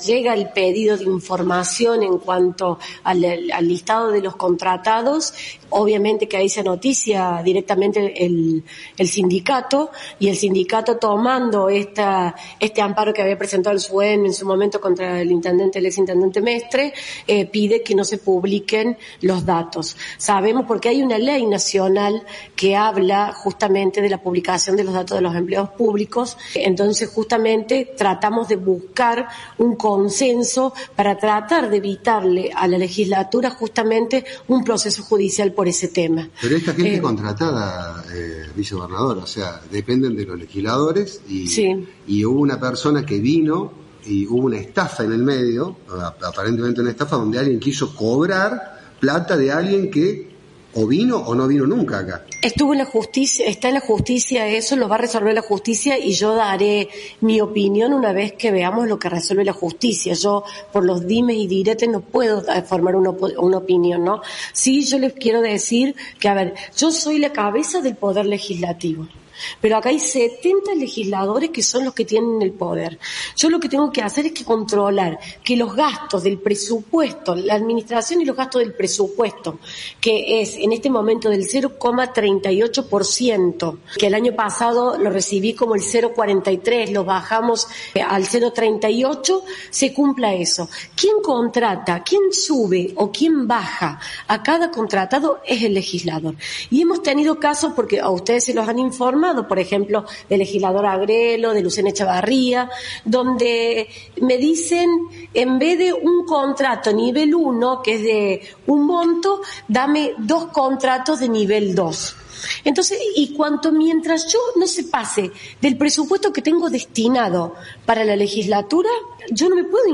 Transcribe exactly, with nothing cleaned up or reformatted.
llega el pedido de información en cuanto al, al listado de los contratados, obviamente que ahí se noticia directamente el, el sindicato, y el sindicato tomando esta, este amparo que había presentado el S U E M en su momento contra el intendente, el exintendente Mestre, eh, pide que no se publiquen los datos. Sabemos porque hay una ley nacional que habla justamente de la publicación de los datos de los empleados públicos, entonces justamente tratamos de buscar un consenso para tratar de evitarle a la legislatura justamente un proceso judicial por ese tema. Pero esta gente eh, contratada, eh, vicegobernador, o sea, dependen de los legisladores y, sí. y hubo una persona que vino y hubo una estafa en el medio, aparentemente una estafa donde alguien quiso cobrar plata de alguien que o vino o no vino nunca acá. Estuvo en la justicia, está en la justicia, eso lo va a resolver la justicia y yo daré mi opinión una vez que veamos lo que resuelve la justicia. Yo, por los dimes y diretes, no puedo formar una, una opinión, ¿no? Sí, yo les quiero decir que, a ver, yo soy la cabeza del Poder Legislativo. Pero acá hay setenta legisladores que son los que tienen el poder. Yo lo que tengo que hacer es que controlar que los gastos del presupuesto, la administración y los gastos del presupuesto, que es en este momento del cero coma treinta y ocho por ciento, que el año pasado lo recibí como el cero coma cuarenta y tres, lo bajamos al cero coma treinta y ocho, se cumpla eso. ¿Quién contrata, quién sube o quién baja a cada contratado? Es el legislador. Y hemos tenido casos, porque a ustedes se los han informado, por ejemplo, del legislador Agrelo, de Lucena Echavarría, donde me dicen, en vez de un contrato nivel uno, que es de un monto, dame dos contratos de nivel dos. Entonces, y cuanto mientras yo no se pase del presupuesto que tengo destinado para la legislatura, yo no me puedo